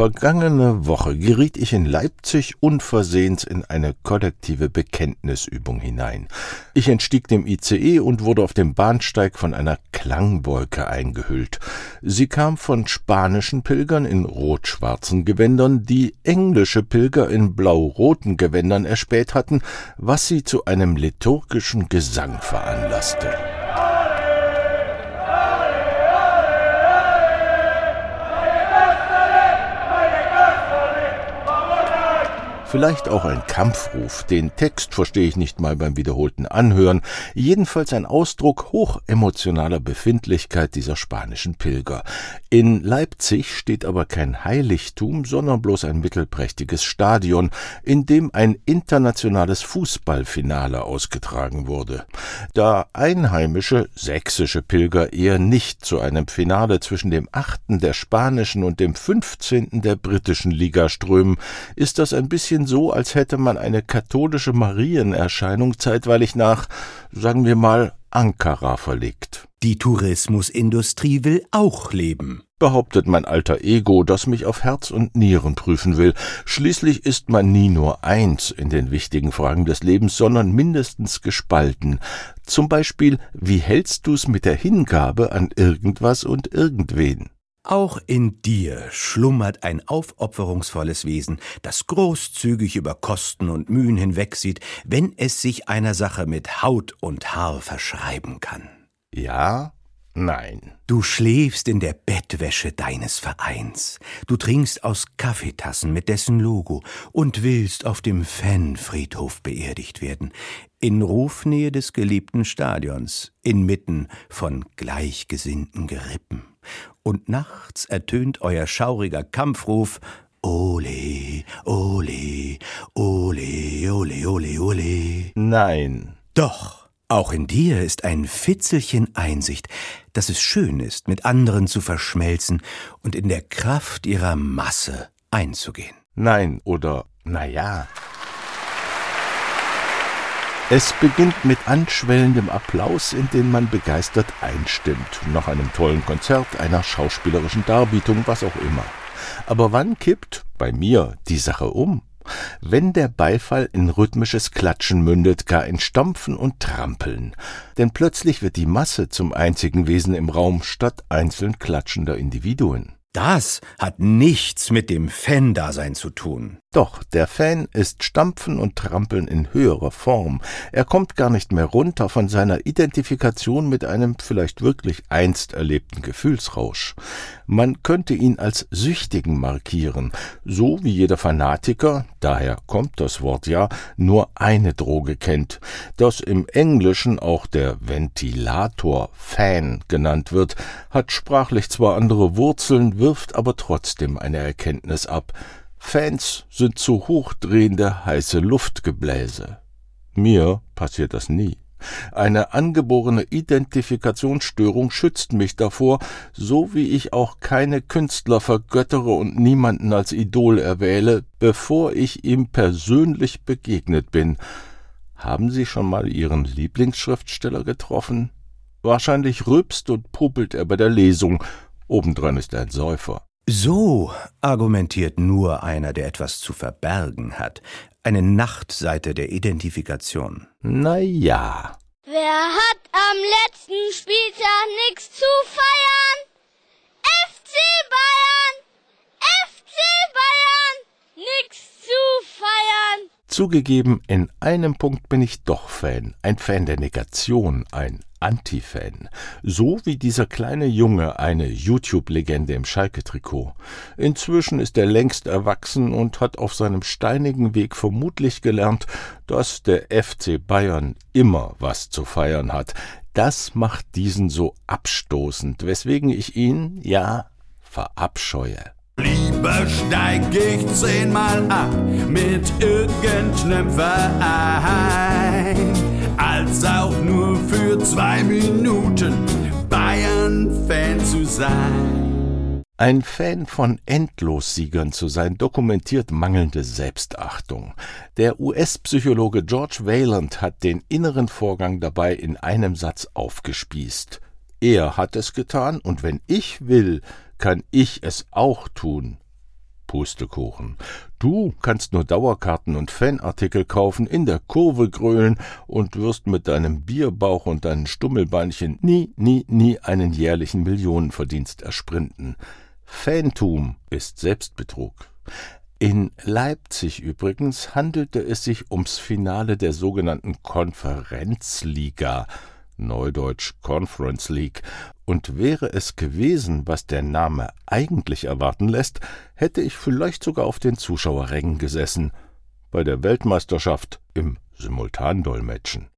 Vergangene Woche geriet ich in Leipzig unversehens in eine kollektive Bekenntnisübung hinein. Ich entstieg dem ICE und wurde auf dem Bahnsteig von einer Klangwolke eingehüllt. Sie kam von spanischen Pilgern in rot-schwarzen Gewändern, die englische Pilger in blau-roten Gewändern erspäht hatten, was sie zu einem liturgischen Gesang veranlasste. Vielleicht auch ein Kampfruf, den Text verstehe ich nicht mal beim wiederholten Anhören, jedenfalls ein Ausdruck hochemotionaler Befindlichkeit dieser spanischen Pilger. In Leipzig steht aber kein Heiligtum, sondern bloß ein mittelprächtiges Stadion, in dem ein internationales Fußballfinale ausgetragen wurde. Da einheimische, sächsische Pilger eher nicht zu einem Finale zwischen dem 8. der spanischen und dem 15. der britischen Liga strömen, ist das ein bisschen so, als hätte man eine katholische Marienerscheinung zeitweilig nach, sagen wir mal, Ankara verlegt. Die Tourismusindustrie will auch leben, behauptet mein alter Ego, das mich auf Herz und Nieren prüfen will. Schließlich ist man nie nur eins in den wichtigen Fragen des Lebens, sondern mindestens gespalten. Zum Beispiel, wie hältst du's mit der Hingabe an irgendwas und irgendwen? Auch in dir schlummert ein aufopferungsvolles Wesen, das großzügig über Kosten und Mühen hinwegsieht, wenn es sich einer Sache mit Haut und Haar verschreiben kann. Ja, nein. Du schläfst in der Bettwäsche deines Vereins. Du trinkst aus Kaffeetassen mit dessen Logo und willst auf dem Fanfriedhof beerdigt werden. In Rufnähe des geliebten Stadions, inmitten von gleichgesinnten Gerippen. Und nachts ertönt euer schauriger Kampfruf: Ole, ole, ole, ole, ole, ole. Nein. Doch, auch in dir ist ein Fitzelchen Einsicht, dass es schön ist, mit anderen zu verschmelzen und in der Kraft ihrer Masse einzugehen. Nein oder naja. Es beginnt mit anschwellendem Applaus, in den man begeistert einstimmt, nach einem tollen Konzert, einer schauspielerischen Darbietung, was auch immer. Aber wann kippt, bei mir, die Sache um? Wenn der Beifall in rhythmisches Klatschen mündet, gar in Stampfen und Trampeln. Denn plötzlich wird die Masse zum einzigen Wesen im Raum statt einzeln klatschender Individuen. Das hat nichts mit dem Fan-Dasein zu tun. Doch, der Fan ist Stampfen und Trampeln in höherer Form. Er kommt gar nicht mehr runter von seiner Identifikation mit einem vielleicht wirklich einst erlebten Gefühlsrausch. Man könnte ihn als Süchtigen markieren, so wie jeder Fanatiker, daher kommt das Wort ja, nur eine Droge kennt, das im Englischen auch der Ventilator Fan genannt wird, hat sprachlich zwar andere Wurzeln, wirft aber trotzdem eine Erkenntnis ab. Fans sind zu hochdrehende, heiße Luftgebläse. Mir passiert das nie. Eine angeborene Identifikationsstörung schützt mich davor, so wie ich auch keine Künstler vergöttere und niemanden als Idol erwähle, bevor ich ihm persönlich begegnet bin. Haben Sie schon mal Ihren Lieblingsschriftsteller getroffen? Wahrscheinlich rülpst und popelt er bei der Lesung. Obendran ist er ein Säufer. So argumentiert nur einer, der etwas zu verbergen hat. Eine Nachtseite der Identifikation. Na ja. Wer hat am letzten Spieltag nichts zu feiern? FC Bayern! FC Bayern! Nix zu feiern! Zugegeben, in einem Punkt bin ich doch Fan. Ein Fan der Negation, ein Anti-Fan. So wie dieser kleine Junge, eine YouTube-Legende im Schalke-Trikot. Inzwischen ist er längst erwachsen und hat auf seinem steinigen Weg vermutlich gelernt, dass der FC Bayern immer was zu feiern hat. Das macht diesen so abstoßend, weswegen ich ihn, ja, verabscheue. Lieber steig ich 10-mal ab mit irgendeinem Verein, als auch nur für 2 Minuten Bayern-Fan zu sein. Ein Fan von Endlossiegern zu sein, dokumentiert mangelnde Selbstachtung. Der US-Psychologe George Vaillant hat den inneren Vorgang dabei in einem Satz aufgespießt. Er hat es getan, und wenn ich will, kann ich es auch tun. Pustekuchen. Du kannst nur Dauerkarten und Fanartikel kaufen, in der Kurve grölen und wirst mit deinem Bierbauch und deinen Stummelbeinchen nie einen jährlichen Millionenverdienst ersprinten. Fantum ist Selbstbetrug. In Leipzig übrigens handelte es sich ums Finale der sogenannten Konferenzliga, neudeutsch Conference League, und wäre es gewesen, was der Name eigentlich erwarten lässt, hätte ich vielleicht sogar auf den Zuschauerrängen gesessen, bei der Weltmeisterschaft im Simultandolmetschen.